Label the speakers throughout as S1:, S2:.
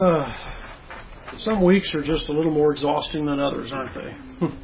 S1: Some weeks are just a little more exhausting than others, aren't they?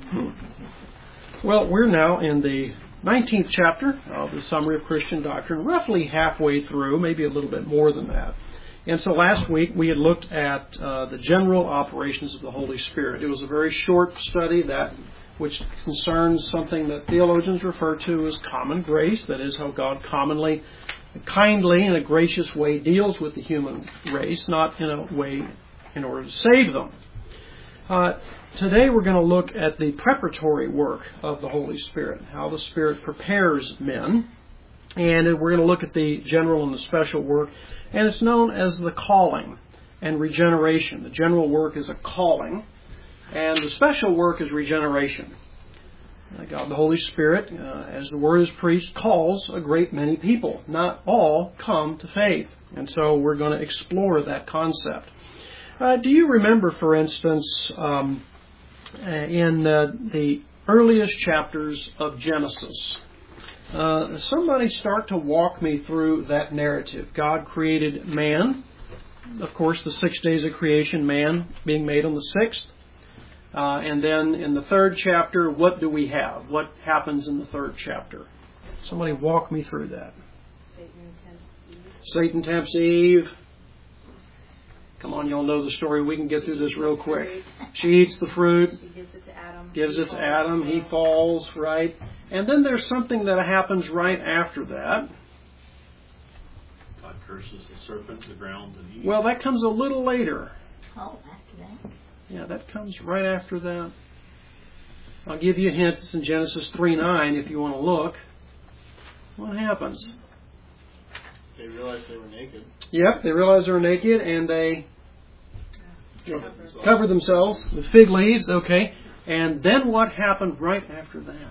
S1: Well, we're now in the 19th chapter of the Summary of Christian Doctrine, roughly halfway through, maybe a little bit more than that. And so last week we had looked at the general operations of the Holy Spirit. It was a very short study which concerns something that theologians refer to as common grace, that is how God commonly, kindly, in a gracious way deals with the human race, not in a way in order to save them. Today we're going to look at the preparatory work of the Holy Spirit, how the Spirit prepares men. And we're going to look at the general and the special work. And it's known as the calling and regeneration. The general work is a calling, and the special work is regeneration. God, the Holy Spirit, as the Word is preached, calls a great many people. Not all come to faith. And so we're going to explore that concept. Do you remember, for instance, in the earliest chapters of Genesis, somebody start to walk me through that narrative? God created man. Of course, the 6 days of creation, man being made on the 6th. And then in the 3rd chapter, what do we have? What happens in the 3rd chapter? Somebody walk me through that. Satan tempts Eve. Come on, y'all know the story. We can get through this real quick. She eats the fruit.
S2: She gives it to Adam.
S1: Gives it to Adam. He falls, right? And then there's something that happens right after that.
S3: God curses the serpent, the ground, and Eve.
S1: Well, that comes a little later.
S2: Oh, after that?
S1: Yeah, that comes right after that. I'll give you a hint. It's in Genesis 3:9 if you want to look. What happens?
S3: They realized they were naked.
S1: Yep, they realize they're naked and they cover themselves with fig leaves. Okay. And then what happened right after that?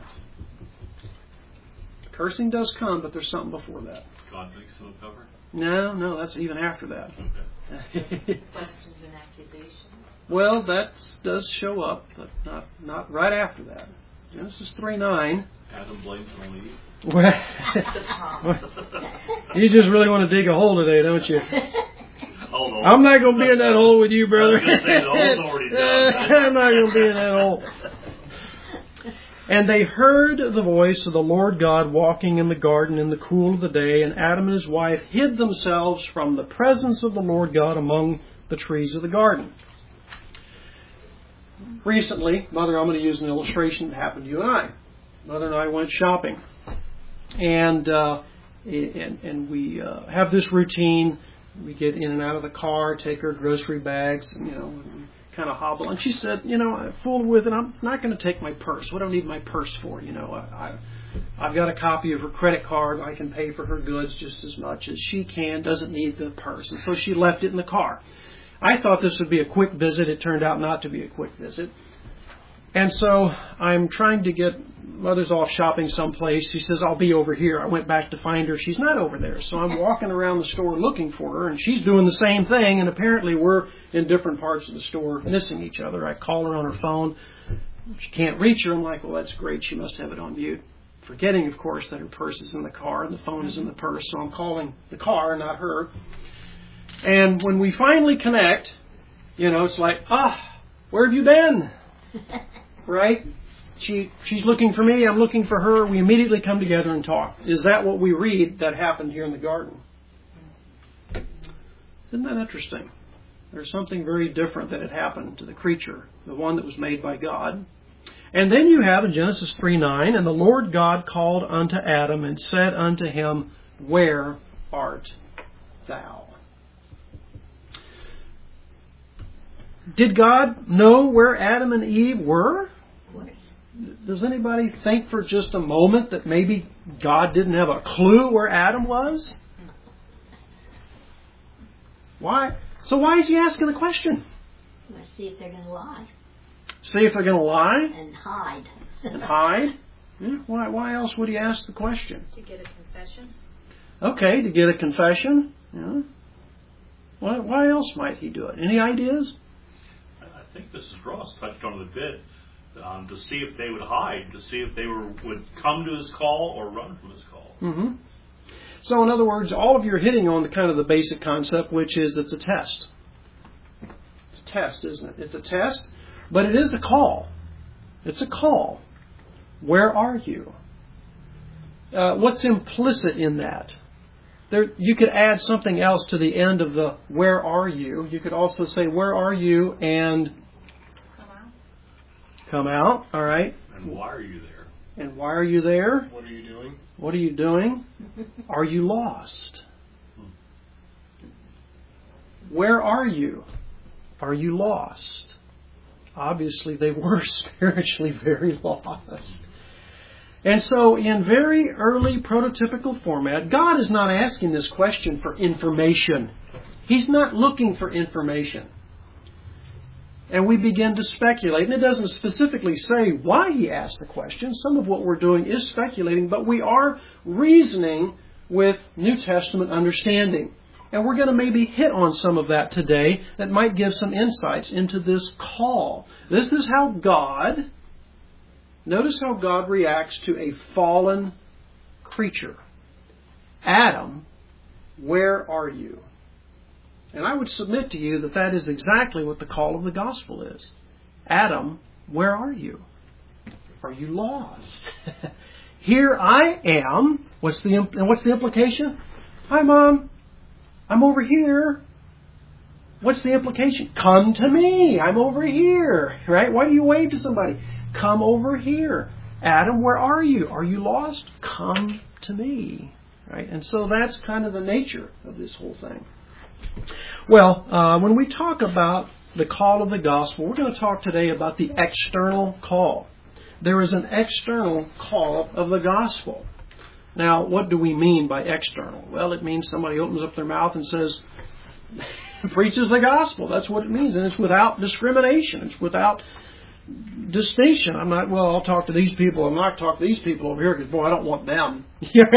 S1: Cursing does come, but there's something before that.
S3: God makes them cover?
S1: No, that's even after that.
S3: Okay.
S2: Questions and accusations.
S1: Well, that does show up, but not right after that. Genesis 3:9.
S3: Adam blames on Eve.
S1: Well, you just really want to dig a hole today, don't you?
S3: Oh, no.
S1: I'm not going to be in that hole with you, brother.
S3: I was going to say, the hole's already done.
S1: I'm not going to be in that hole. And they heard the voice of the Lord God walking in the garden in the cool of the day, and Adam and his wife hid themselves from the presence of the Lord God among the trees of the garden. Recently, Mother, I'm going to use an illustration that happened to you and I. Mother and I went shopping. And we have this routine. We get in and out of the car, take our grocery bags, and, kind of hobble. And she said, I fooled with it. I'm not going to take my purse. What do I need my purse for? I've got a copy of her credit card. I can pay for her goods just as much as she can. Doesn't need the purse. And so she left it in the car. I thought this would be a quick visit. It turned out not to be a quick visit. And so I'm trying to get Mother's off shopping someplace. She says, I'll be over here. I went back to find her. She's not over there. So I'm walking around the store looking for her, and she's doing the same thing. And apparently we're in different parts of the store missing each other. I call her on her phone. She can't reach her. I'm like, well, that's great. She must have it on mute. Forgetting, of course, that her purse is in the car and the phone is in the purse. So I'm calling the car, not her. And when we finally connect, it's like, where have you been? Right? She's looking for me, I'm looking for her. We immediately come together and talk. Is that what we read that happened here in the garden? Isn't that interesting? There's something very different that had happened to the creature, the one that was made by God. And then you have in Genesis 3:9, and the Lord God called unto Adam and said unto him, Where art thou? Did God know where Adam and Eve were? Does anybody think for just a moment that maybe God didn't have a clue where Adam was? Why? So why is he asking the question?
S2: Let's see if they're going to lie.
S1: See if they're going to lie?
S2: And hide.
S1: And hide? Yeah, why else would he ask the question?
S2: To get a confession.
S1: Okay, to get a confession. Yeah. Why else might he do it? Any ideas?
S3: I think Mrs. Ross touched on it a bit. To see if they would hide, to see if they would come to his call or run from his call.
S1: Mm-hmm. So in other words, all of you are hitting on the kind of the basic concept, which is it's a test. test, isn't it? It's a test, but it is a call. It's a call. Where are you? What's implicit in that? You could add something else to the end of the where are you. You could also say, where are you? And come out. All right.
S3: And why are you there?
S1: And why are you there?
S4: What are you doing?
S1: What are you doing? Are you lost? Where are you? Are you lost? Obviously, they were spiritually very lost. And so, in very early prototypical format, God is not asking this question for information. He's not looking for information. And we begin to speculate. And it doesn't specifically say why He asked the question. Some of what we're doing is speculating, but we are reasoning with New Testament understanding. And we're going to maybe hit on some of that today that might give some insights into this call. This is how God, notice how God reacts to a fallen creature. Adam, where are you? And I would submit to you that that is exactly what the call of the gospel is. Adam, where are you? Are you lost? Here I am. What's the implication? Hi, Mom. I'm over here. What's the implication? Come to me. I'm over here. Right? Why do you wave to somebody? Come over here. Adam, where are you? Are you lost? Come to me. Right? And so that's kind of the nature of this whole thing. Well, when we talk about the call of the gospel, we're going to talk today about the external call. There is an external call of the gospel. Now, what do we mean by external? Well, it means somebody opens up their mouth and says, preaches the gospel. That's what it means. And it's without discrimination. It's without distinction. I'm not, well, I'll talk to these people. I'm not talk to these people over here because, boy, I don't want them.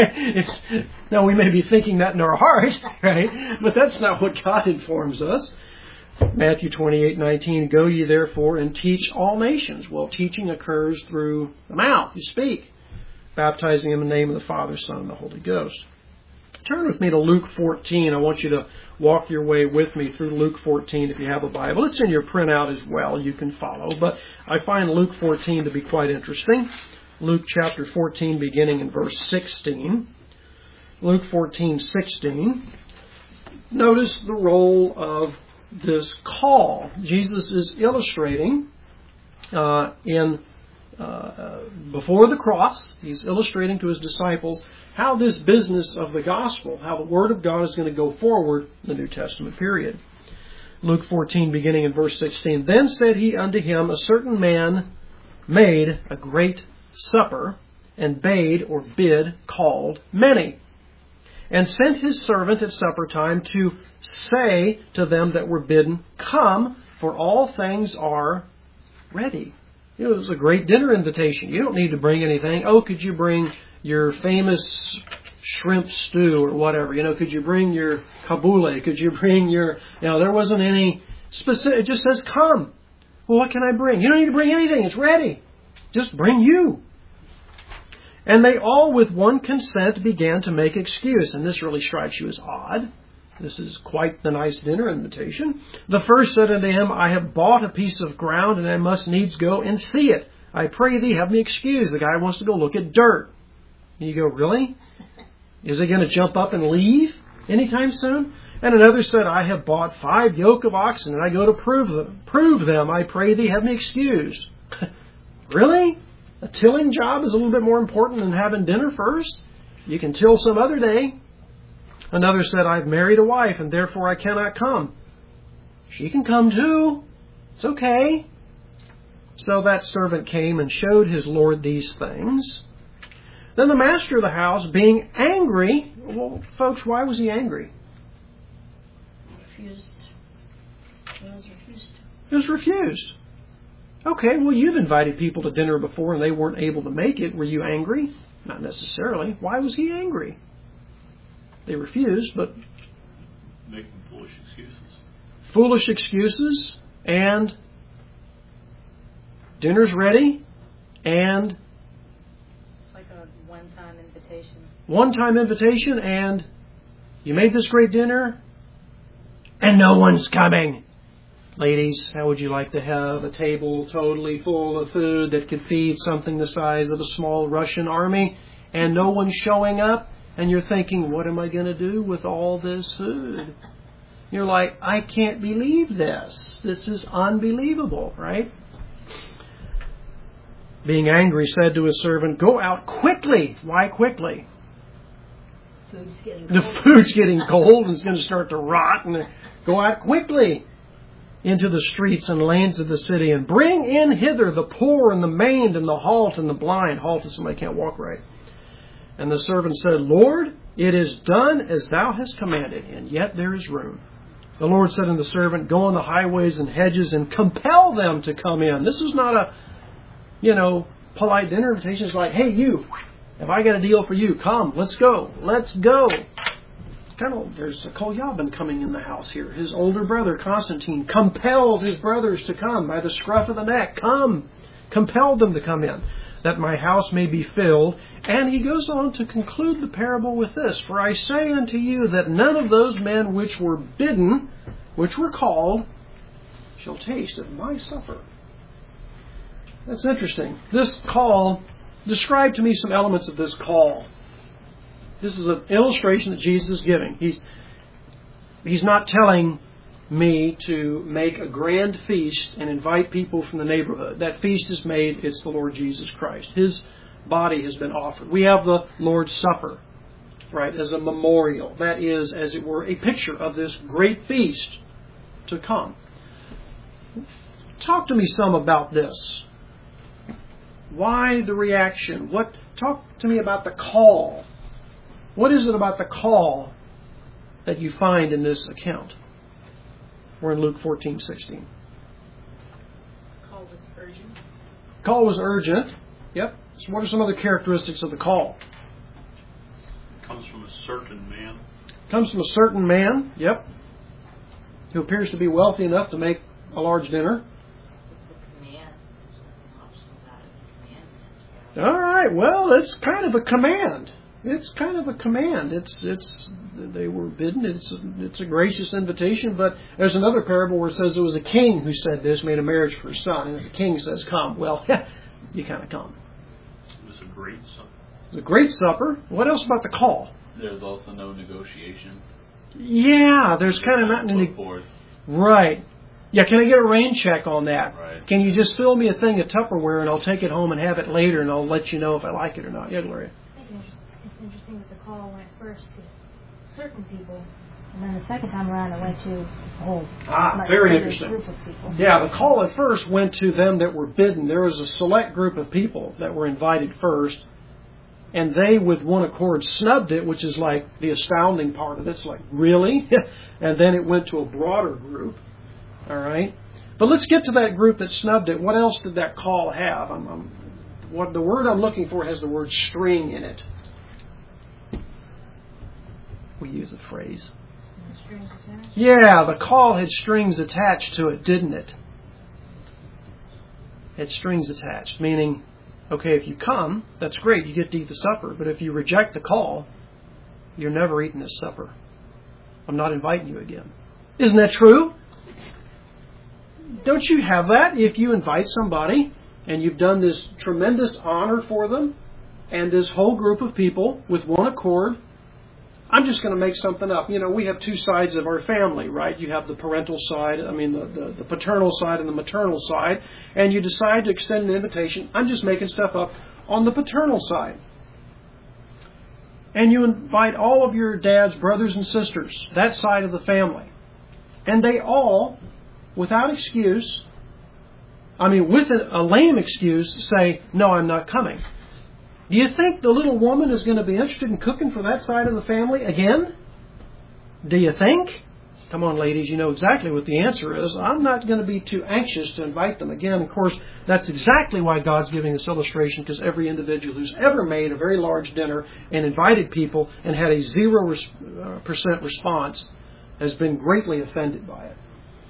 S1: Now, we may be thinking that in our heart, right? But that's not what God informs us. Matthew 28:19, go ye therefore and teach all nations. Well, teaching occurs through the mouth. You speak. Baptizing in the name of the Father, Son, and the Holy Ghost. Turn with me to Luke 14. I want you to walk your way with me through Luke 14 if you have a Bible. It's in your printout as well. You can follow. But I find Luke 14 to be quite interesting. Luke chapter 14 beginning in verse 16. Luke 14:16. Notice the role of this call. Jesus is illustrating before the cross, He's illustrating to His disciples how this business of the gospel, how the Word of God is going to go forward in the New Testament period. Luke 14, beginning in verse 16. Then said He unto him, a certain man made a great supper, and bade or bid called many, and sent his servant at supper time to say to them that were bidden, come, for all things are ready. It was a great dinner invitation. You don't need to bring anything. Oh, could you bring your famous shrimp stew or whatever? Could you bring your kabule? Could you bring your... there wasn't any specific... It just says, come. Well, what can I bring? You don't need to bring anything. It's ready. Just bring you. And they all with one consent began to make excuse. And this really strikes you as odd. This is quite the nice dinner invitation. The first said unto him, I have bought a piece of ground, and I must needs go and see it. I pray thee, have me excused. The guy wants to go look at dirt. And you go, really? Is he going to jump up and leave anytime soon? And another said, I have bought 5 yoke of oxen, and I go to prove them. I pray thee, have me excused. Really? A tilling job is a little bit more important than having dinner first? You can till some other day. Another said, I've married a wife, and therefore I cannot come. She can come too. It's okay. So that servant came and showed his Lord these things. Then the master of the house, being angry... Well, folks, why was he angry?
S2: Refused. It was refused.
S1: It was refused. Okay, well, you've invited people to dinner before and they weren't able to make it. Were you angry? Not necessarily. Why was he angry? They refused, but...
S3: Making foolish excuses.
S1: Foolish excuses, and dinner's ready, and...
S5: It's like a one-time invitation.
S1: One-time invitation, and you made this great dinner, and no one's coming. Ladies, how would you like to have a table totally full of food that could feed something the size of a small Russian army and no one's showing up? And you're thinking, what am I going to do with all this food? You're like, I can't believe this. This is unbelievable, right? Being angry, said to his servant, go out quickly. Why quickly? The food's getting cold and it's going to start to rot. And go out quickly into the streets and lanes of the city and bring in hither the poor and the maimed and the halt and the blind. Halt is somebody can't walk right. And the servant said, Lord, it is done as thou hast commanded, and yet there is room. The Lord said unto the servant, go on the highways and hedges and compel them to come in. This is not a, polite dinner invitation. It's like, hey, you, have I got a deal for you? Come, let's go. Let's go. There's a Kolyabin coming in the house here. His older brother, Constantine, compelled his brothers to come by the scruff of the neck. Come. Compelled them to come in, that my house may be filled. And he goes on to conclude the parable with this. For I say unto you that none of those men which were bidden, which were called, shall taste of my supper. That's interesting. This call, describe to me some elements of this call. This is an illustration that Jesus is giving. He's not telling me to make a grand feast and invite people from the neighborhood. That feast is made, it's the Lord Jesus Christ. His body has been offered. We have the Lord's Supper, right, as a memorial. That is, as it were, a picture of this great feast to come. Talk to me some about this. Why the reaction? Talk to me about the call. What is it about the call that you find in this account? We're in Luke 14:16.
S2: Call was urgent.
S1: Call was urgent. Yep. So what are some other characteristics of the call?
S3: It comes from a certain man.
S1: Comes from a certain man. Yep. Who appears to be wealthy enough to make a large dinner. All right. Well, it's kind of a command. It's kind of a command. They were bidden. It's a gracious invitation. But there's another parable where it says it was a king who said this, made a marriage for his son. And if the king says, come, well, you kind of come.
S3: It was a great supper.
S1: It was a great supper. What else about the call?
S4: There's also no negotiation.
S1: Yeah, there's kind of not any... Right. Yeah, can I get a rain check on that?
S4: Right.
S1: Can you just fill me a thing of Tupperware and I'll take it home and have it later and I'll let you know if I like it or not? Yeah, Gloria.
S5: It's interesting that the call went first to certain people, and then the second time around it went to a whole
S1: very interesting
S5: group of people.
S1: Yeah, the call at first went to them that were bidden. There was a select group of people that were invited first, and they with one accord snubbed it, which is like the astounding part of it. It's like, really? And then it went to a broader group. All right? But let's get to that group that snubbed it. What else did that call have? What the word I'm looking for has the word string in it. We use a phrase.
S5: Strings attached?
S1: Yeah, the call had strings attached to it, didn't it? It had strings attached, meaning, okay, if you come, that's great, you get to eat the supper. But if you reject the call, you're never eating this supper. I'm not inviting you again. Isn't that true? Don't you have that if you invite somebody and you've done this tremendous honor for them and this whole group of people with one accord? I'm just going to make something up. We have two sides of our family, right? You have the parental side, the paternal side and the maternal side, and you decide to extend an invitation. I'm just making stuff up on the paternal side. And you invite all of your dad's brothers and sisters, that side of the family. And they all, without excuse, with a lame excuse, say, no, I'm not coming. Do you think the little woman is going to be interested in cooking for that side of the family again? Do you think? Come on, ladies, you know exactly what the answer is. I'm not going to be too anxious to invite them again. Of course, that's exactly why God's giving this illustration, because every individual who's ever made a very large dinner and invited people and had a 0% response has been greatly offended by it.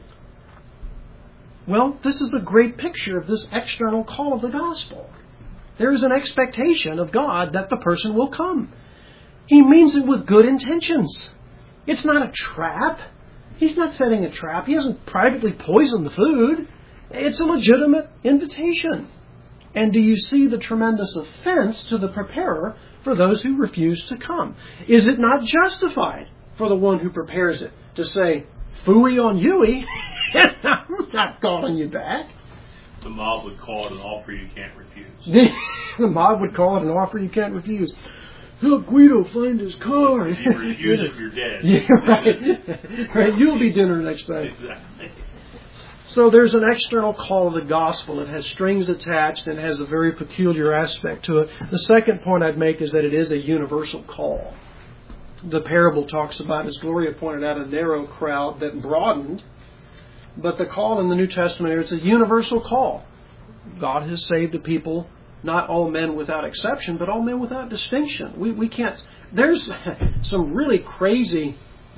S1: Well, this is a great picture of this external call of the gospel. There is an expectation of God that the person will come. He means it with good intentions. It's not a trap. He's not setting a trap. He hasn't privately poisoned the food. It's a legitimate invitation. And do you see the tremendous offense to the preparer for those who refuse to come? Is it not justified for the one who prepares it to say, "Phooey on you, I'm not calling you back"?
S3: The mob would call it an offer you can't refuse.
S1: The mob would call it an offer you can't refuse. Help Guido find his car.
S3: If you refuse it, you're dead.
S1: Yeah, right. Right. You'll be dinner next time.
S3: Exactly.
S1: So there's an external call of the gospel. It has strings attached and has a very peculiar aspect to it. The second point I'd make is that it is a universal call. The parable talks about, as Gloria pointed out, a narrow crowd that broadened. But the call in the New Testament, it's a universal call. God has saved a people, not all men without exception, but all men without distinction. We can't... There's some really crazy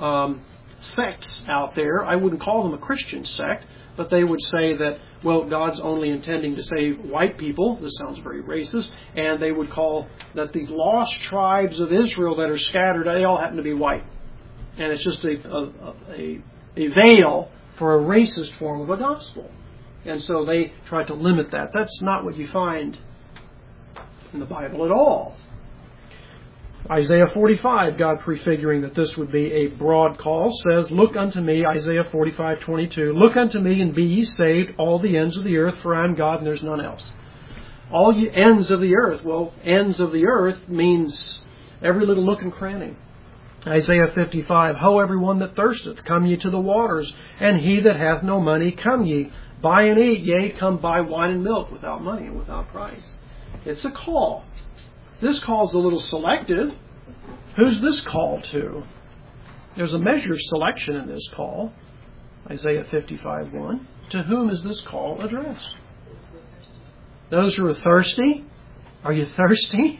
S1: sects out there. I wouldn't call them a Christian sect, but they would say that, well, God's only intending to save white people. This sounds very racist. And they would call that these lost tribes of Israel that are scattered, they all happen to be white. And it's just a veil for a racist form of a gospel. And so they try to limit that. That's not what you find in the Bible at all. Isaiah 45, God prefiguring that this would be a broad call, says, "Look unto me," Isaiah 45:22, "Look unto me and be ye saved, all the ends of the earth, for I am God and there's none else." All ye ends of the earth. Well, ends of the earth means every little nook and cranny. Isaiah 55, "Ho, every one that thirsteth, come ye to the waters, and he that hath no money, come ye, buy and eat, yea, come buy wine and milk without money and without price." It's a call. This call's a little selective. Who's this call to? There's a measure of selection in this call. Isaiah 55:1. To whom is this call addressed? Those who are thirsty. Are you thirsty?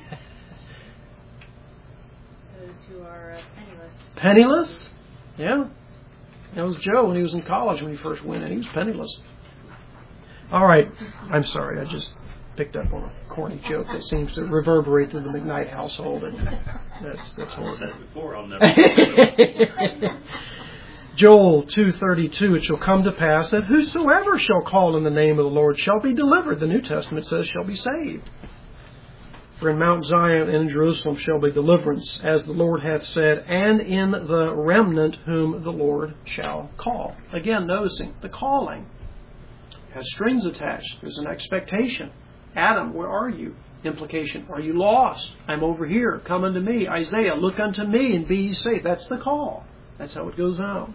S2: Those who are penniless.
S1: Penniless? Yeah. That was Joe when he was in college when he first went in. He was penniless. All right. I'm sorry. I just picked up on a corny joke that seems to reverberate through the McKnight household. And that's horrible.
S3: I've said it before. I'll never.
S1: Joel 2:32, "It shall come to pass that whosoever shall call in the name of the Lord shall be delivered." The New Testament says shall be saved. "For in Mount Zion and in Jerusalem shall be deliverance, as the Lord hath said, and in the remnant whom the Lord shall call." Again, noticing the calling has strings attached. There's an expectation. Adam, where are you? Implication, are you lost? I'm over here. Come unto me. Isaiah, look unto me and be ye saved. That's the call. That's how it goes out.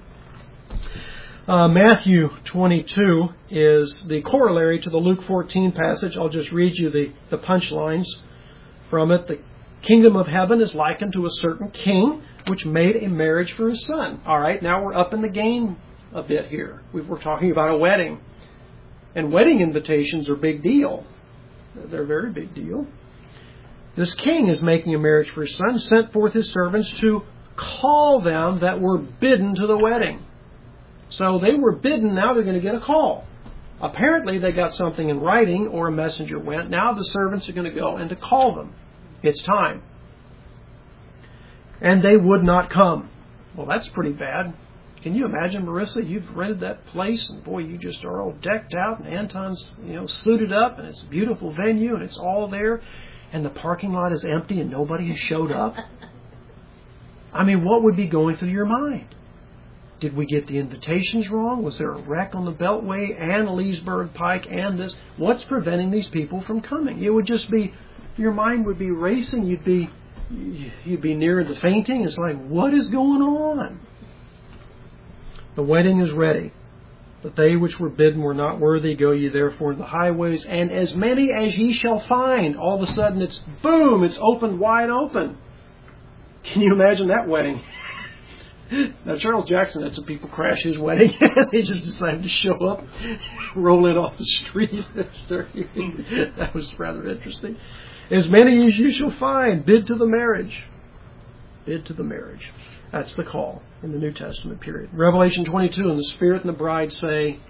S1: Matthew 22 is the corollary to the Luke 14 passage. I'll just read you the punchlines from it. "The kingdom of heaven is likened to a certain king which made a marriage for his son." All right, now we're up in the game a bit here. We're talking about a wedding. And wedding invitations are a big deal. They're a very big deal. This king is making a marriage for his son, sent forth his servants to call them that were bidden to the wedding. So they were bidden, now they're going to get a call. Apparently they got something in writing or a messenger went. Now the servants are going to go and to call them. It's time. "And they would not come." Well, that's pretty bad. Can you imagine, Marissa, you've rented that place and boy, you just are all decked out and Anton's, suited up and it's a beautiful venue and it's all there and the parking lot is empty and nobody has showed up. I mean, what would be going through your mind? Did we get the invitations wrong? Was there a wreck on the Beltway and Leesburg Pike and this? What's preventing these people from coming? It would just be, your mind would be racing. You'd be near to fainting. It's like, what is going on? "The wedding is ready, but they which were bidden were not worthy. Go ye therefore into the highways, and as many as ye shall find." All of a sudden it's boom, it's opened wide open. Can you imagine that wedding? Now Charles Jackson had some people crash his wedding. They just decided to show up, roll it off the street. That was rather interesting. "As many as you shall find, bid to the marriage." Bid to the marriage. That's the call in the New Testament period. Revelation 22, "And the Spirit and the bride say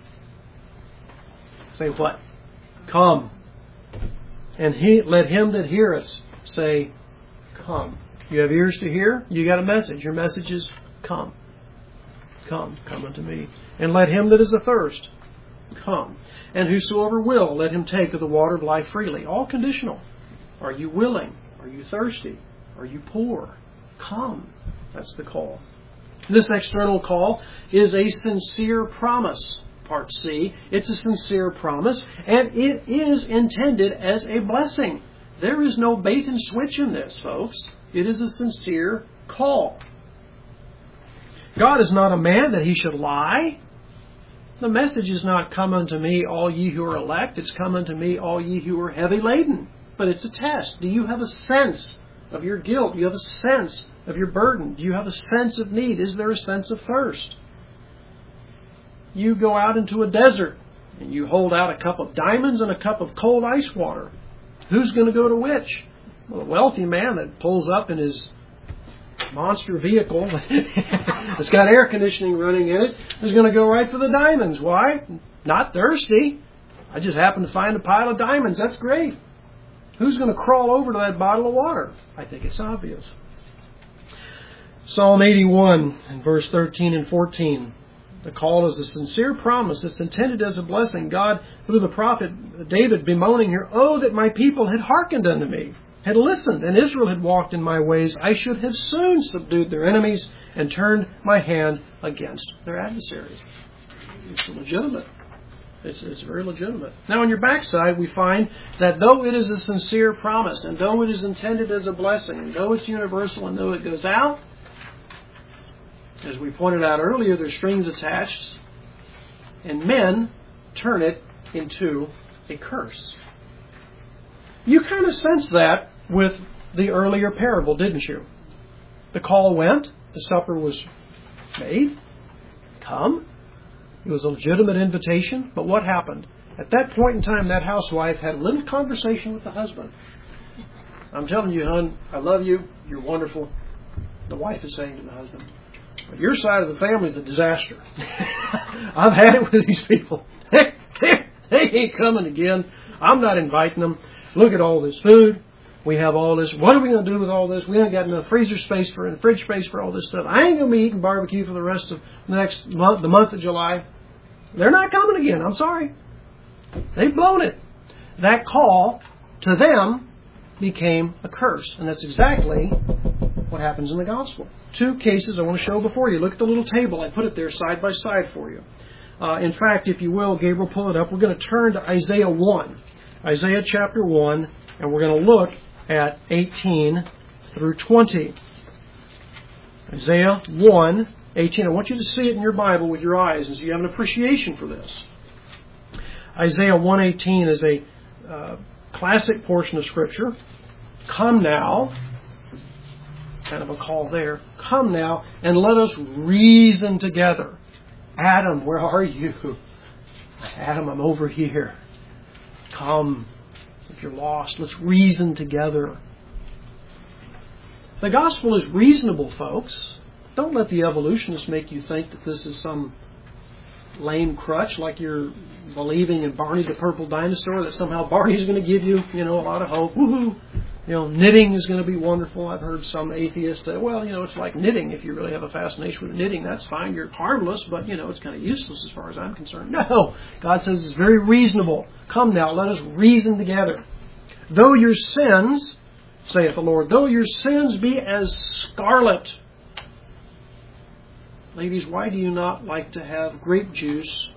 S1: what? Come. And let him that heareth say, Come." You have ears to hear? You got a message. Your message is come. Come unto me. And let him that is athirst come. And whosoever will, let him take of the water of life freely. All conditional. Are you willing? Are you thirsty? Are you poor? Come. That's the call. This external call is a sincere promise. Part C. It's a sincere promise, and it is intended as a blessing. There is no bait and switch in this, folks. It is a sincere call. God is not a man that he should lie. The message is not, come unto me, all ye who are elect. It's come unto me, all ye who are heavy laden. But it's a test. Do you have a sense of your guilt? Do you have a sense of your burden? Do you have a sense of need? Is there a sense of thirst? You go out into a desert and you hold out a cup of diamonds and a cup of cold ice water. Who's going to go to which? Well, the wealthy man that pulls up in his monster vehicle that's got air conditioning running in it is going to go right for the diamonds. Why? Not thirsty. I just happened to find a pile of diamonds. That's great. Who's going to crawl over to that bottle of water? I think it's obvious. Psalm 81 and verse 13 and 14. The call is a sincere promise. It's intended as a blessing. God, through the prophet David, bemoaning here, oh, that my people had hearkened unto me, had listened, and Israel had walked in my ways, I should have soon subdued their enemies and turned my hand against their adversaries. It's legitimate. It's very legitimate. Now, on your backside, we find that though it is a sincere promise, and though it is intended as a blessing, and though it's universal, and though it goes out, as we pointed out earlier, there's strings attached, and men turn it into a curse. You kind of sense that with the earlier parable, didn't you? The call went, the supper was made, come. It was a legitimate invitation, but what happened? At that point in time, that housewife had a little conversation with the husband. I'm telling you, hon, I love you, you're wonderful. The wife is saying to the husband, but your side of the family is a disaster. I've had it with these people. They ain't coming again. I'm not inviting them. Look at all this food. We have all this. What are we going to do with all this? We ain't got enough freezer space and fridge space for all this stuff. I ain't going to be eating barbecue for the rest of the next month, the month of July. They're not coming again. I'm sorry. They've blown it. That call to them became a curse. And that's exactly what happens in the gospel. Two cases I want to show before you. Look at the little table. I put it there side by side for you. In fact, if you will, Gabriel, pull it up. We're going to turn to Isaiah 1. Isaiah chapter 1, and we're going to look at 18 through 20. Isaiah 1, 18. I want you to see it in your Bible with your eyes as you have an appreciation for this. Isaiah 1:18 is a classic portion of Scripture. Come now. Kind of a call there. Come now and let us reason together. Adam, where are you? Adam, I'm over here. Come. If you're lost, let's reason together. The gospel is reasonable, folks. Don't let the evolutionists make you think that this is some lame crutch, like you're believing in Barney the Purple Dinosaur, that somehow Barney's going to give you, a lot of hope. Woohoo! Knitting is going to be wonderful. I've heard some atheists say, well, it's like knitting. If you really have a fascination with knitting, that's fine. You're harmless, but, it's kind of useless as far as I'm concerned. No! God says it's very reasonable. Come now, let us reason together. Though your sins, saith the Lord, though your sins be as scarlet. Ladies, why do you not like to have grape juice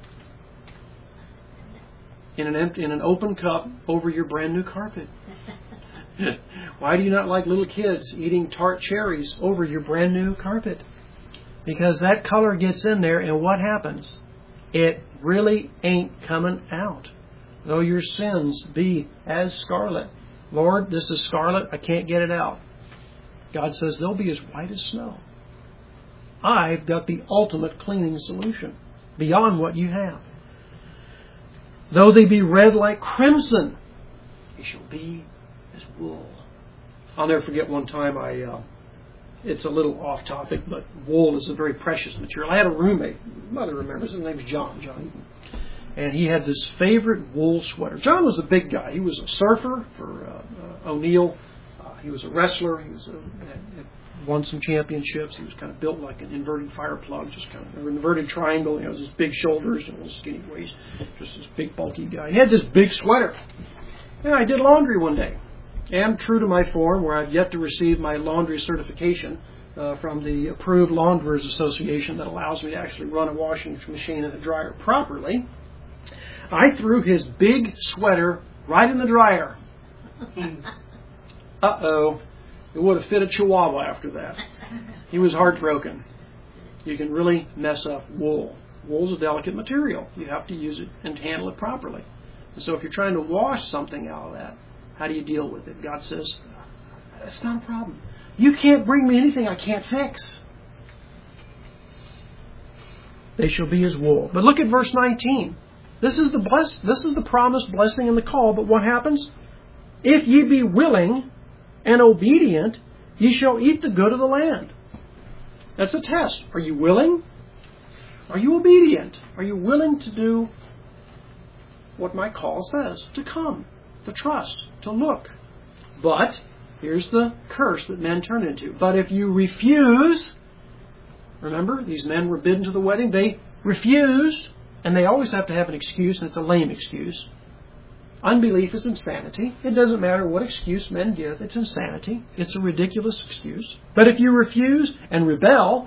S1: in an open cup over your brand new carpet? Why do you not like little kids eating tart cherries over your brand new carpet? Because that color gets in there, and what happens? It really ain't coming out. Though your sins be as scarlet. Lord, this is scarlet. I can't get it out. God says they'll be as white as snow. I've got the ultimate cleaning solution beyond what you have. Though they be red like crimson, they shall be as wool. I'll never forget one time it's a little off topic, but wool is a very precious material. I had a roommate, mother remembers, his name was John Eaton. And he had this favorite wool sweater. John was a big guy. He was a surfer for O'Neill. He was a wrestler. He was had won some championships. He was kind of built like an inverted fire plug, just kind of an inverted triangle. He has his big shoulders and his skinny waist, just this big bulky guy. He had this big sweater. And I did laundry one day. And true to my form, where I've yet to receive my laundry certification from the Approved Launderers Association that allows me to actually run a washing machine and a dryer properly, I threw his big sweater right in the dryer. Uh-oh. It would have fit a chihuahua after that. He was heartbroken. You can really mess up wool. Wool's a delicate material. You have to use it and handle it properly. And so if you're trying to wash something out of that, how do you deal with it? God says, that's not a problem. You can't bring me anything I can't fix. They shall be as wool. But look at verse 19. This is the promised blessing and the call, but what happens? If ye be willing and obedient, ye shall eat the good of the land. That's a test. Are you willing? Are you obedient? Are you willing to do what my call says? To come, to trust, to look. But, here's the curse that men turn into. But if you refuse, remember, these men were bidden to the wedding, they refused, and they always have to have an excuse, and it's a lame excuse. Unbelief is insanity. It doesn't matter what excuse men give. It's insanity. It's a ridiculous excuse. But if you refuse and rebel,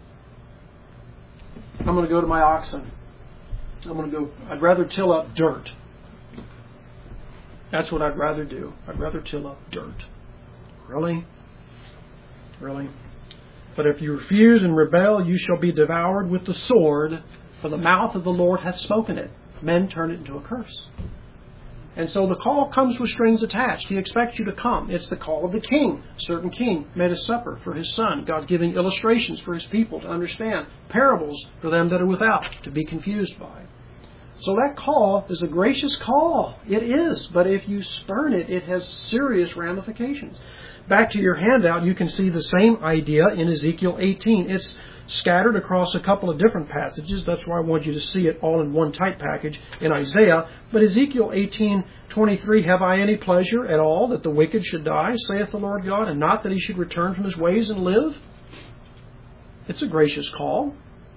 S1: I'm going to go to my oxen. I'd rather till up dirt. That's what I'd rather do. I'd rather till up dirt. Really? Really? But if you refuse and rebel, you shall be devoured with the sword, for the mouth of the Lord hath spoken it. Men turn it into a curse. And so the call comes with strings attached. He expects you to come. It's the call of the king. A certain king made a supper for his son. God's giving illustrations for his people to understand. Parables for them that are without, to be confused by. So that call is a gracious call. It is. But if you spurn it, it has serious ramifications. Back to your handout, you can see the same idea in Ezekiel 18. It's scattered across a couple of different passages. That's why I want you to see it all in one tight package in Isaiah. But Ezekiel 18:23, have I any pleasure at all that the wicked should die, saith the Lord God, and not that he should return from his ways and live? It's a gracious call.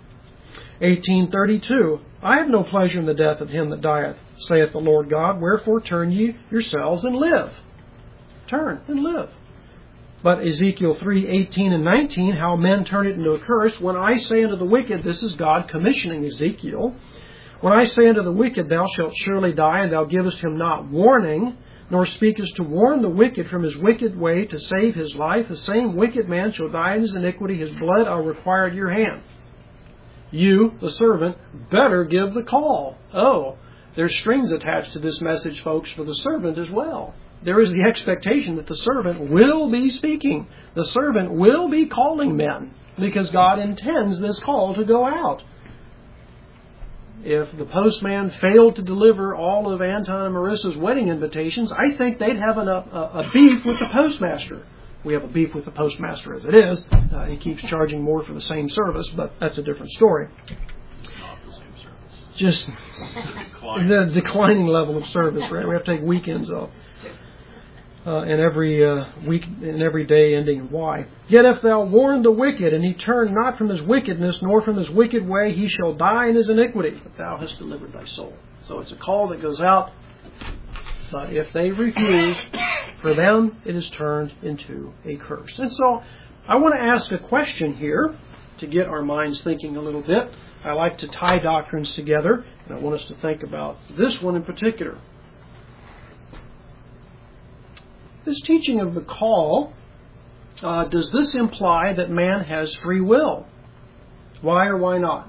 S1: 18:32, I have no pleasure in the death of him that dieth, saith the Lord God, wherefore turn ye yourselves and live. Turn and live. But Ezekiel 3:18 and 19, how men turn it into a curse. When I say unto the wicked, this is God commissioning Ezekiel. When I say unto the wicked, thou shalt surely die, and thou givest him not warning, nor speakest to warn the wicked from his wicked way to save his life, the same wicked man shall die in his iniquity, his blood I require at your hand. You, the servant, better give the call. Oh, there's strings attached to this message, folks, for the servant as well. There is the expectation that the servant will be speaking. The servant will be calling men because God intends this call to go out. If the postman failed to deliver all of Anton and Marissa's wedding invitations, I think they'd have a beef with the postmaster. We have a beef with the postmaster as it is. He keeps charging more for the same service, but that's a different story.
S3: Not the same service.
S1: Just the declining level of service, right? We have to take weekends off. And every week and every day ending in Y. Yet if thou warn the wicked, and he turn not from his wickedness, nor from his wicked way, he shall die in his iniquity. But thou hast delivered thy soul. So it's a call that goes out. But if they refuse, for them it is turned into a curse. And so I want to ask a question here to get our minds thinking a little bit. I like to tie doctrines together, and I want us to think about this one in particular. This teaching of the call, does this imply that man has free will? Why or why not?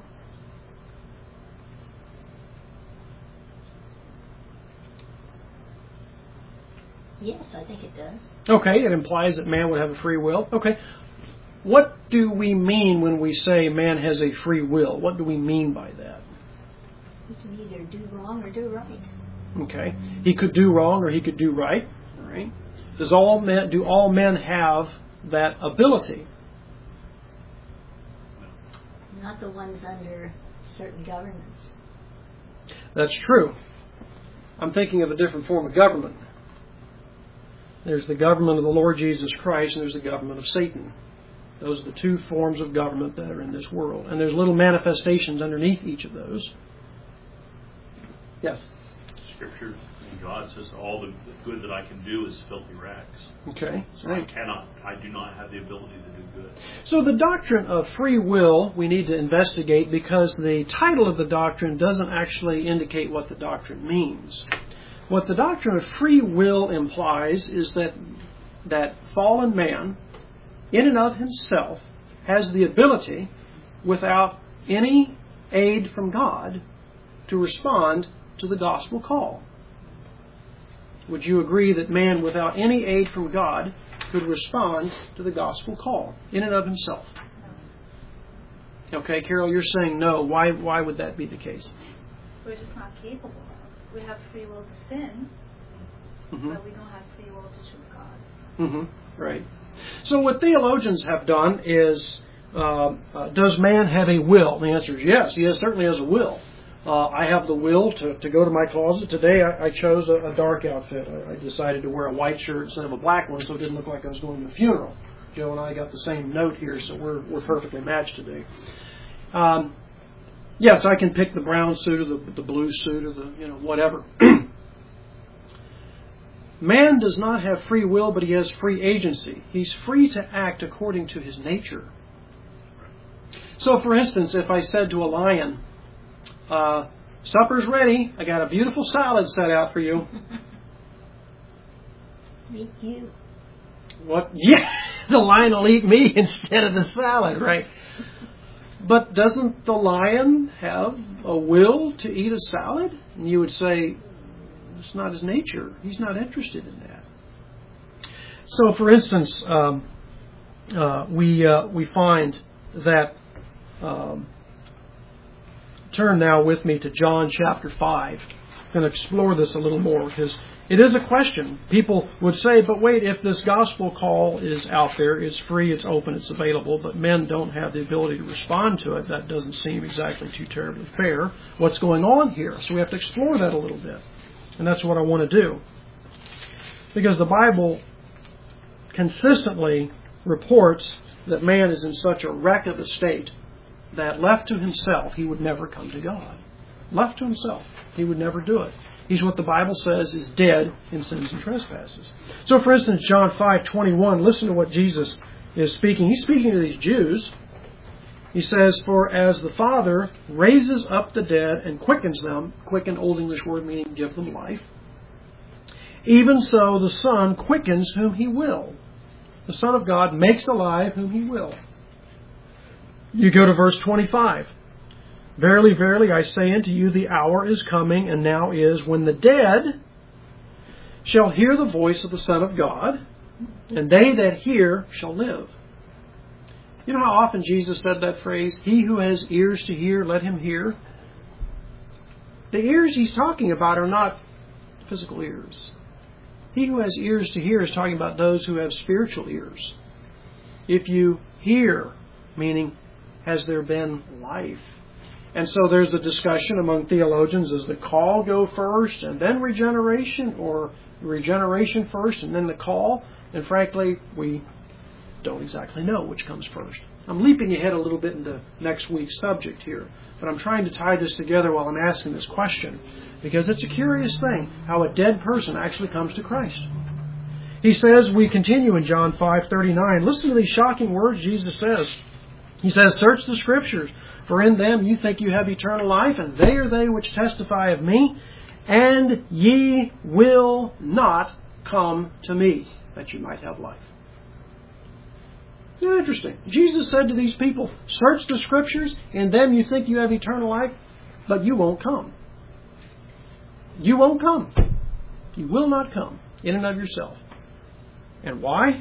S6: Yes, I think it does.
S1: Okay, it implies that man would have a free will. Okay. What do we mean when we say man has a free will? What do we mean by that?
S6: He can either do wrong or do right.
S1: Okay. He could do wrong or he could do right. All right. Do all men have that ability?
S6: Not the ones under certain governments.
S1: That's true. I'm thinking of a different form of government. There's the government of the Lord Jesus Christ, and there's the government of Satan. Those are the two forms of government that are in this world. And there's little manifestations underneath each of those. Yes?
S3: Scripture and God says all the good that I can do is filthy rags.
S1: Okay.
S3: So I do not have the ability to do good.
S1: So the doctrine of free will we need to investigate, because the title of the doctrine doesn't actually indicate what the doctrine means. What the doctrine of free will implies is that fallen man, in and of himself, has the ability, without any aid from God, to respond to the gospel call. Would you agree that man, without any aid from God, could respond to the gospel call, in and of himself? Okay, Carol, you're saying no. Why would that be the case?
S2: We're just not capable of. We have free will to sin, but we don't have free will to choose God.
S1: Right. So what theologians have done is, does man have a will? The answer is yes. He certainly has a will. I have the will to go to my closet. Today I chose a dark outfit. I decided to wear a white shirt instead of a black one so it didn't look like I was going to a funeral. Joe and I got the same note here, so we're perfectly matched today. Yes, I can pick the brown suit or the blue suit or the whatever. Man does not have free will, but he has free agency. He's free to act according to his nature. So, for instance, if I said to a lion, supper's ready, I got a beautiful salad set out for you.
S6: Meet you.
S1: What? Yeah, the lion will eat me instead of the salad, right? But doesn't the lion have a will to eat a salad? And you would say, it's not his nature. He's not interested in that. So, for instance, we find that. Turn now with me to John chapter 5. I'm going to explore this a little more because it is a question. People would say, but wait, if this gospel call is out there, it's free, it's open, it's available, but men don't have the ability to respond to it, that doesn't seem exactly too terribly fair. What's going on here? So we have to explore that a little bit. And that's what I want to do. Because the Bible consistently reports that man is in such a wreck of a state that left to himself, he would never come to God. Left to himself, he would never do it. He's what the Bible says is dead in sins and trespasses. So, for instance, John 5:21, listen to what Jesus is speaking. He's speaking to these Jews. He says, for as the Father raises up the dead and quickens them, quicken, Old English word meaning give them life, even so the Son quickens whom He will. The Son of God makes alive whom He will. You go to verse 25. Verily, verily, I say unto you, the hour is coming, and now is, when the dead shall hear the voice of the Son of God, and they that hear shall live. You know how often Jesus said that phrase, he who has ears to hear, let him hear? The ears He's talking about are not physical ears. He who has ears to hear is talking about those who have spiritual ears. If you hear, meaning, has there been life? And so there's a discussion among theologians, does the call go first and then regeneration, or regeneration first and then the call? And frankly, we don't exactly know which comes first. I'm leaping ahead a little bit into next week's subject here, but I'm trying to tie this together while I'm asking this question, because it's a curious thing how a dead person actually comes to Christ. He says, we continue in John 5:39. Listen to these shocking words Jesus says. He says, search the Scriptures, for in them you think you have eternal life, and they are they which testify of me, and ye will not come to me, that you might have life. Isn't that interesting? Jesus said to these people, search the Scriptures, in them you think you have eternal life, but you won't come. You won't come. You will not come in and of yourself. And why?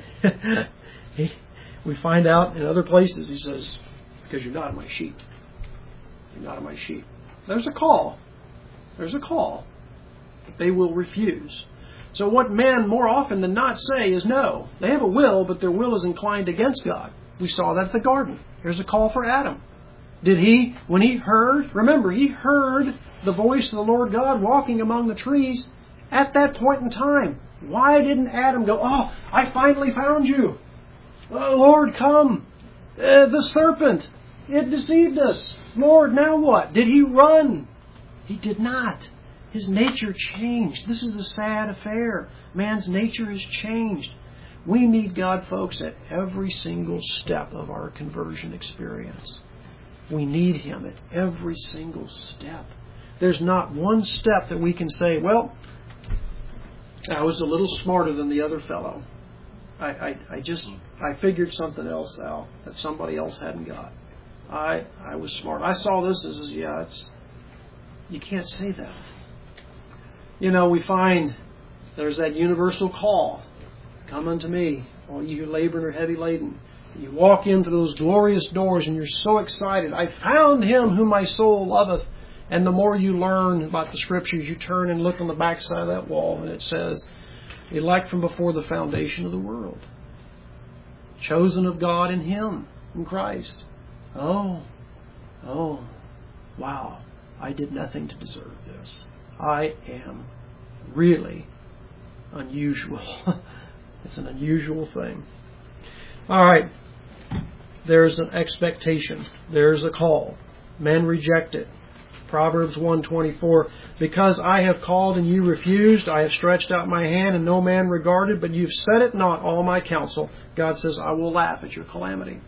S1: We find out in other places, He says, because you're not my sheep. You're not my sheep. There's a call. There's a call. But they will refuse. So what men more often than not say is no. They have a will, but their will is inclined against God. We saw that at the garden. Here's a call for Adam. Did he, when he heard, remember, he heard the voice of the Lord God walking among the trees, at that point in time. Why didn't Adam go, oh, I finally found you. Oh, Lord, come. The serpent, it deceived us. Lord, now what? Did he run? He did not. His nature changed. This is the sad affair. Man's nature has changed. We need God, folks, at every single step of our conversion experience. We need Him at every single step. There's not one step that we can say, well, I was a little smarter than the other fellow. I figured something else out that somebody else hadn't got. I was smart. I saw this as, you can't say that. You know, we find there's that universal call. Come unto me, all you who labor and are heavy laden. You walk into those glorious doors and you're so excited. I found Him whom my soul loveth. And the more you learn about the Scriptures, you turn and look on the backside of that wall and it says, elect from before the foundation of the world. Chosen of God in Him, in Christ. Oh, wow. I did nothing to deserve this. I am really unusual. It's an unusual thing. All right. There's an expectation. There's a call. Men reject it. Proverbs 1:24, because I have called and you refused, I have stretched out my hand and no man regarded, but you've set it not all my counsel. God says, I will laugh at your calamity.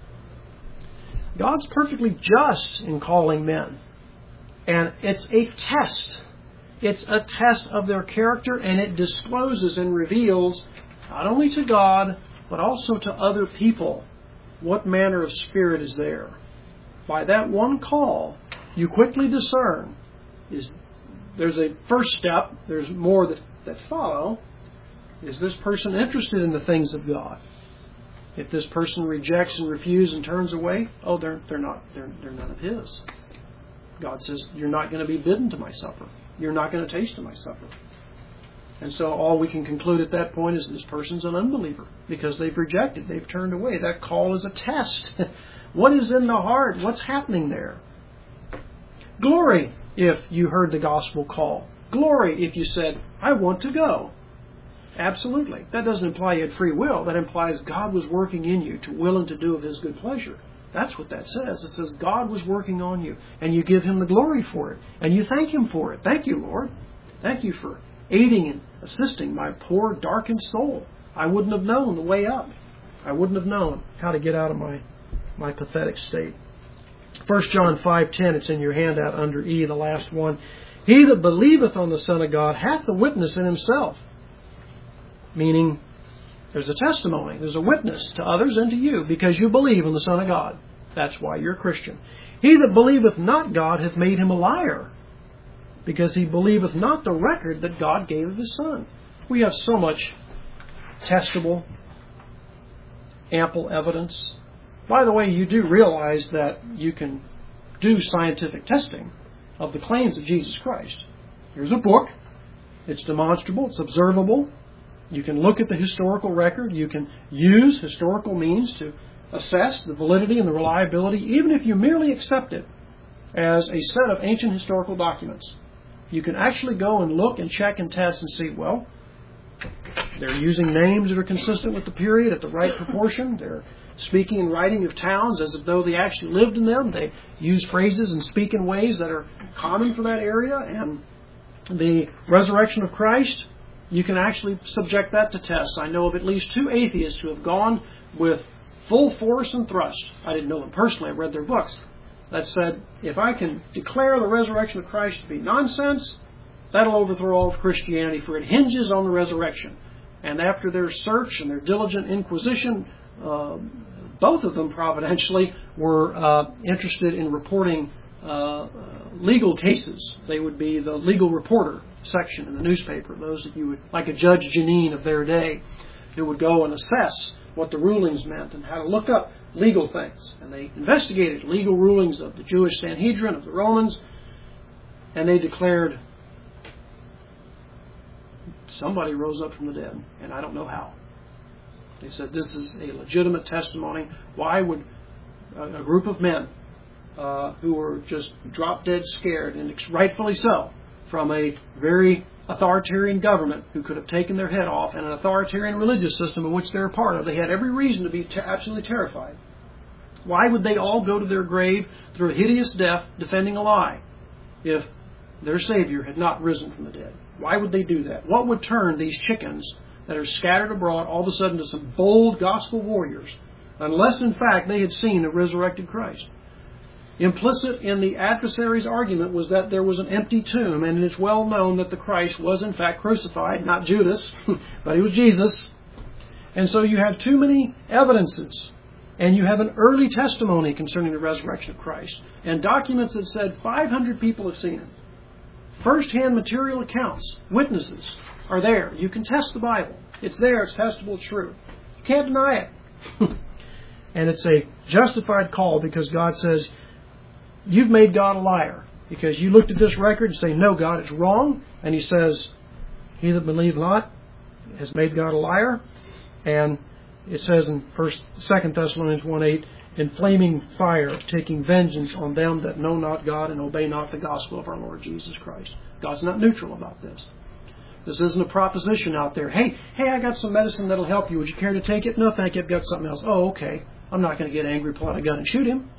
S1: God's perfectly just in calling men. And it's a test. It's a test of their character, and it discloses and reveals, not only to God, but also to other people, what manner of spirit is there. By that one call, you quickly discern, there's a first step, there's more that follow. Is this person interested in the things of God? If this person rejects and refuses and turns away, they're none of His. God says, you're not going to be bidden to my supper. You're not going to taste of my supper. And so all we can conclude at that point is this person's an unbeliever because they've rejected, they've turned away. That call is a test. What is in the heart? What's happening there? Glory if you heard the gospel call. Glory if you said, I want to go. Absolutely. That doesn't imply you had free will. That implies God was working in you to will and to do of His good pleasure. That's what that says. It says God was working on you, and you give Him the glory for it, and you thank Him for it. Thank you, Lord. Thank you for aiding and assisting my poor, darkened soul. I wouldn't have known the way up. I wouldn't have known how to get out of my pathetic state. 1 John 5:10, it's in your handout under E, the last one. He that believeth on the Son of God hath the witness in himself. Meaning, there's a testimony, there's a witness to others and to you, because you believe in the Son of God. That's why you're a Christian. He that believeth not God hath made him a liar, because he believeth not the record that God gave of His Son. We have so much testable, ample evidence. By the way, you do realize that you can do scientific testing of the claims of Jesus Christ. Here's a book. It's demonstrable. It's observable. You can look at the historical record. You can use historical means to assess the validity and the reliability, even if you merely accept it as a set of ancient historical documents. You can actually go and look and check and test and see, well, they're using names that are consistent with the period at the right proportion. They're speaking and writing of towns as if though they actually lived in them. They use phrases and speak in ways that are common for that area. And the resurrection of Christ, you can actually subject that to tests. I know of at least 2 atheists who have gone with full force and thrust. I didn't know them personally. I read their books. That said, if I can declare the resurrection of Christ to be nonsense, that'll overthrow all of Christianity, for it hinges on the resurrection. And after their search and their diligent inquisition, both of them providentially were interested in reporting legal cases. They would be the legal reporter section in the newspaper, those that you would, like a Judge Janine of their day, who would go and assess what the rulings meant and how to look up legal things. And they investigated legal rulings of the Jewish Sanhedrin, of the Romans, and they declared somebody rose up from the dead, and I don't know how. They said this is a legitimate testimony. Why would a group of men who were just drop dead scared, and rightfully so, from a very authoritarian government who could have taken their head off and an authoritarian religious system of which they're a part of. They had every reason to be absolutely terrified. Why would they all go to their grave through a hideous death defending a lie if their Savior had not risen from the dead? Why would they do that? What would turn these chickens that are scattered abroad all of a sudden to some bold gospel warriors, unless in fact they had seen a resurrected Christ? Implicit in the adversary's argument was that there was an empty tomb, and it's well known that the Christ was in fact crucified, not Judas, but he was Jesus. And so you have too many evidences, and you have an early testimony concerning the resurrection of Christ, and documents that said 500 people have seen him. First-hand material accounts, witnesses are there. You can test the Bible. It's there, it's testable, it's true. You can't deny it. And it's a justified call because God says, you've made God a liar. Because you looked at this record and say, no, God, it's wrong. And He says, he that believeth not has made God a liar. And it says in 2 Thessalonians 1:8, in flaming fire, taking vengeance on them that know not God and obey not the gospel of our Lord Jesus Christ. God's not neutral about this. This isn't a proposition out there. Hey, I got some medicine that'll help you. Would you care to take it? No, thank you. I've got something else. Oh, okay. I'm not going to get angry, pull out a gun, and shoot him.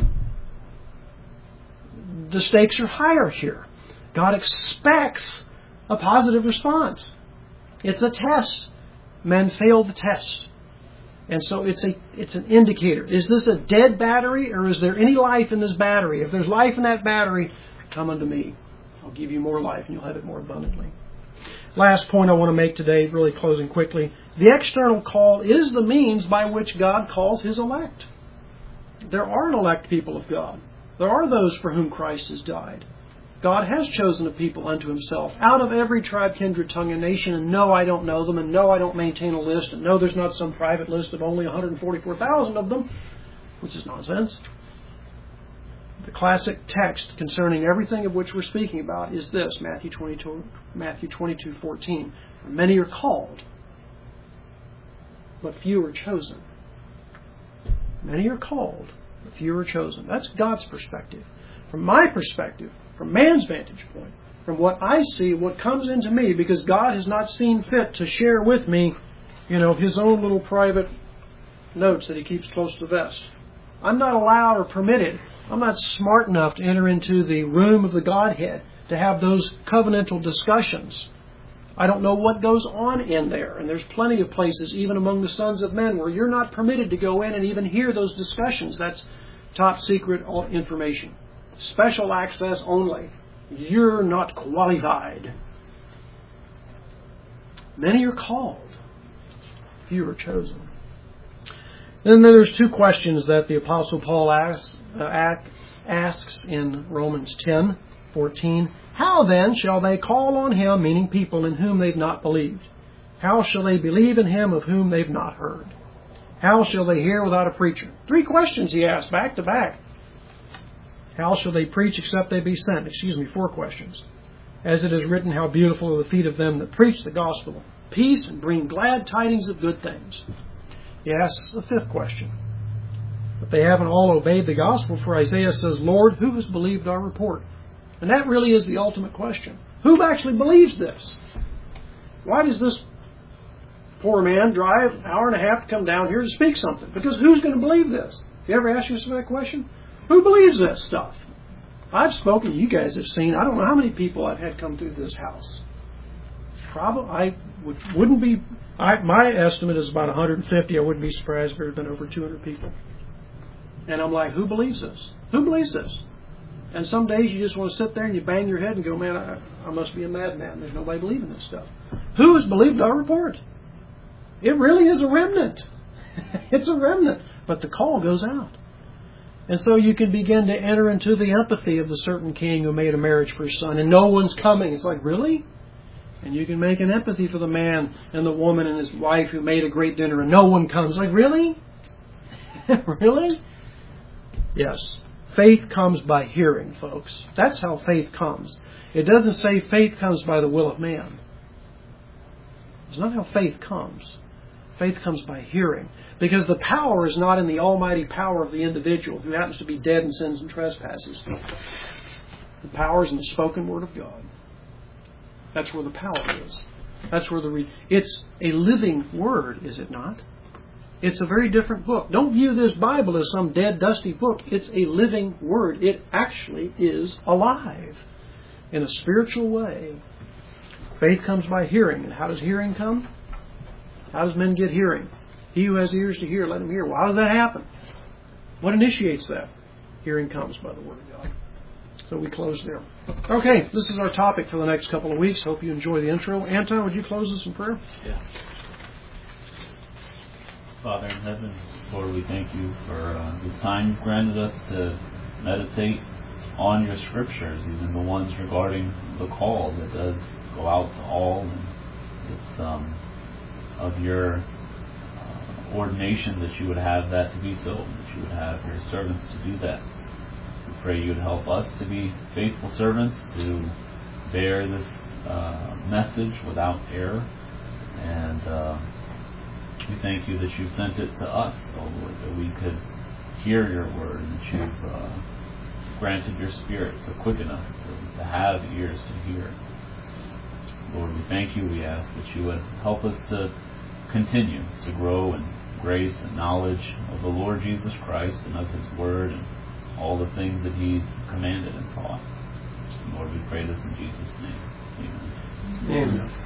S1: The stakes are higher here. God expects a positive response. It's a test. Men fail the test. And so it's an indicator. Is this a dead battery, or is there any life in this battery? If there's life in that battery, come unto me. I'll give you more life, and you'll have it more abundantly. Last point I want to make today, really closing quickly. The external call is the means by which God calls His elect. There are an elect people of God. There are those for whom Christ has died. God has chosen a people unto Himself out of every tribe, kindred, tongue, and nation. And no, I don't know them. And no, I don't maintain a list. And no, there's not some private list of only 144,000 of them, which is nonsense. The classic text concerning everything of which we're speaking about is this, Matthew 22:14. Many are called, but few are chosen. Many are called, but few are chosen. That's God's perspective. From my perspective, from man's vantage point, from what I see, what comes into me, because God has not seen fit to share with me, His own little private notes that He keeps close to the vest. I'm not allowed or permitted. I'm not smart enough to enter into the room of the Godhead to have those covenantal discussions. I don't know what goes on in there. And there's plenty of places, even among the sons of men, where you're not permitted to go in and even hear those discussions. That's top secret information. Special access only. You're not qualified. Many are called. Few are chosen. Then there's two questions that the Apostle Paul asks in Romans 10:14. How then shall they call on Him, meaning people in whom they've not believed? How shall they believe in Him of whom they've not heard? How shall they hear without a preacher? Three questions he asks back to back. How shall they preach except they be sent? Four questions. As it is written, how beautiful are the feet of them that preach the gospel of peace and bring glad tidings of good things. He asks a fifth question. But they haven't all obeyed the gospel, for Isaiah says, Lord, who has believed our report? And that really is the ultimate question. Who actually believes this? Why does this poor man drive an hour and a half to come down here to speak something? Because who's going to believe this? You ever ask yourself that question? Who believes this stuff? I've spoken, you guys have seen, I don't know how many people I've had come through this house. My estimate is about 150. I wouldn't be surprised if there had been over 200 people. And I'm like, who believes this? Who believes this? And some days you just want to sit there and you bang your head and go, man, I must be a madman. There's nobody believing this stuff. Who has believed our report? It really is a remnant. It's a remnant. But the call goes out. And so you can begin to enter into the empathy of the certain king who made a marriage for his son and no one's coming. It's like, really? And you can make an empathy for the man and the woman and his wife who made a great dinner and no one comes. Like, really? Really? Yes. Faith comes by hearing, folks. That's how faith comes. It doesn't say faith comes by the will of man. It's not how faith comes. Faith comes by hearing. Because the power is not in the almighty power of the individual who happens to be dead in sins and trespasses. The power is in the spoken word of God. That's where the power is. That's where it's a living Word, is it not? It's a very different book. Don't view this Bible as some dead, dusty book. It's a living Word. It actually is alive in a spiritual way. Faith comes by hearing. And how does hearing come? How does men get hearing? He who has ears to hear, let him hear. Well, how does that happen? What initiates that? Hearing comes by the Word of God. So we close there. Okay, this is our topic for the next couple of weeks. Hope you enjoy the intro. Anton, would you close us in prayer?
S4: Yeah. Father in heaven, Lord, we thank you for this time you've granted us to meditate on your scriptures, even the ones regarding the call that does go out to all, and it's of your ordination that you would have that to be so, that you would have your servants to do that. We pray you would help us to be faithful servants, to bear this message without error, and we thank you that you sent it to us, oh Lord, that we could hear your word, and that you've granted your Spirit to quicken us, to have ears to hear. Lord, we thank you. We ask that you would help us to continue to grow in grace and knowledge of the Lord Jesus Christ and of His Word and all the things that He's commanded and taught. Lord, we pray this in Jesus' name. Amen.
S1: Amen.